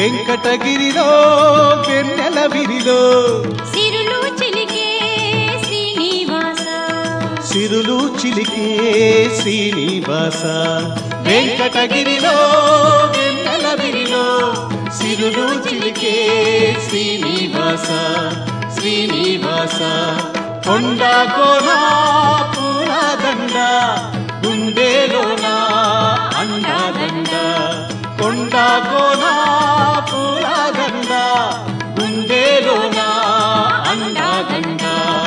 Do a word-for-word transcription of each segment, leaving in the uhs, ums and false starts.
వెంకటగిరిలో వెన్నెల విరిలో సిరులు చిలికే శ్రీనివాస సిరులు చిలికే శ్రీనివాస వెంకటగిరిలో వెన్నెల విరిలో సిరులు చిలికే శ్రీనివాస శ్రీనివాస కొండ కోన పూలదండ గుండెలోన అండదండ కొండ కోన పూలదండ గుండెలోన అండదండ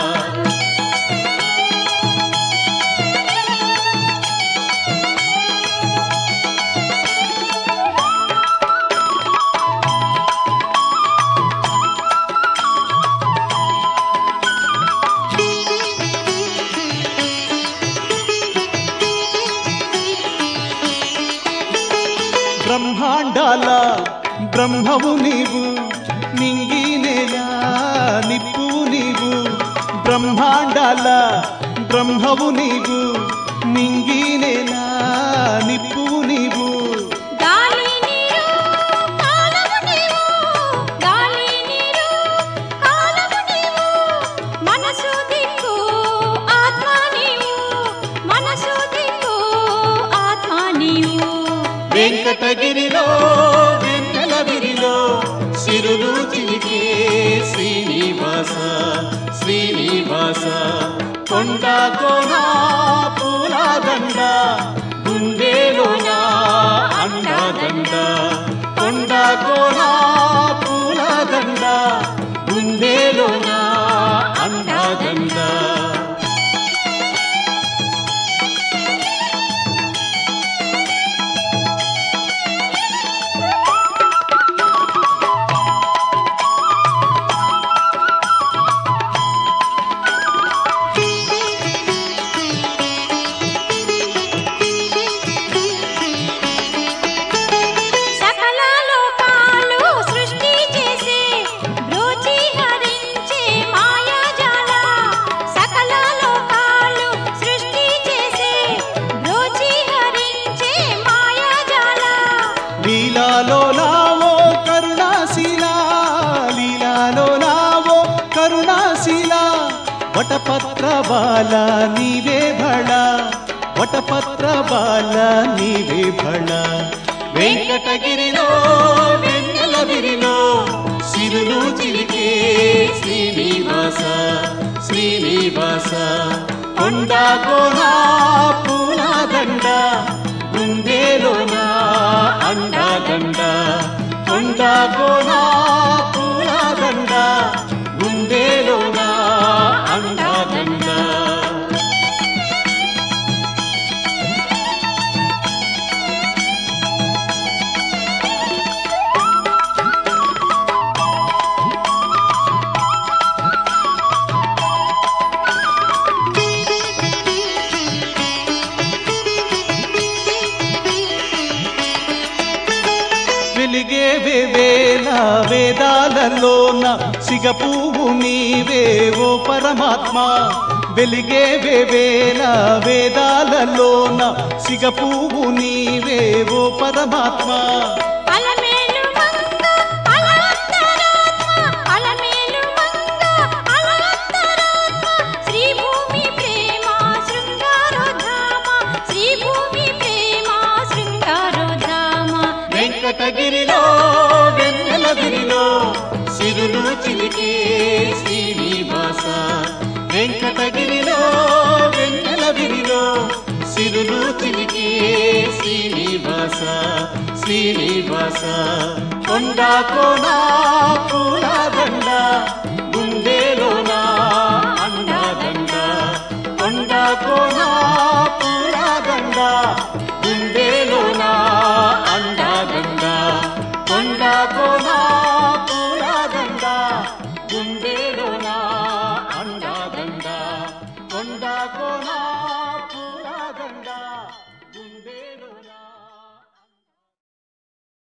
బ్రహ్మాండాల బ్రహ్మవు నీవు నింగి నేల నిప్పువు నీవు బ్రహ్మాండాల బ్రహ్మవు నీవు నింగి నేల నిప్పువు నీవు గాలి నీరు కాలము నీవు గాలి నీరు కాలము నీవు మనసు దిక్కు ఆత్మ నీవు మనసు దిక్కు ఆత్మ నీవు వెంకటగిరిలో వెన్నెల విరిలో సిరులు చిలికే శ్రీనివాస శ్రీనివాస కొండ కోన పూలదండ గుండెలోన అండదండ కొండ కోన పూలదండ గుండెలోన అండదండ లీలాలో నావో కరుణాశీల లీలాలో నావో కరుణాశీల వటపత్ర బాల నీవే భళ వటపత్ర బాల నీవే భళ వెంకటగిరిలో వెన్నెల విరిలో సిరులు చిలికే శ్రీనివాస శ్రీనివాస కొండ కోన పూలదండ గుండెలోన అండదండ కొండ కోన పూలదండ గుండెలోన అండదండ వెలిగే వేవేల వేదాలలోన సిగపువ్వు నీవే ఓ పరమాత్మ వెలిగే వేవేల వేదాలలోన సిగపువ్వు నీవే ఓ పరమాత్మ వెంకటగిరిలో వెన్నెల విరిలో సిరులు చిలికే శ్రీనివాస వెంకటగిరిలో వెన్నెల విరిలో సిరులు చిలికే శ్రీనివాస శ్రీనివాస కొండ కోన పూలదండ గుండెలోన అండదండ కొండ కోన పూలదండ గుండెలోన అండదండ కొండ కోన పూలదండ గుండెలోన అండదండ కొండ కోన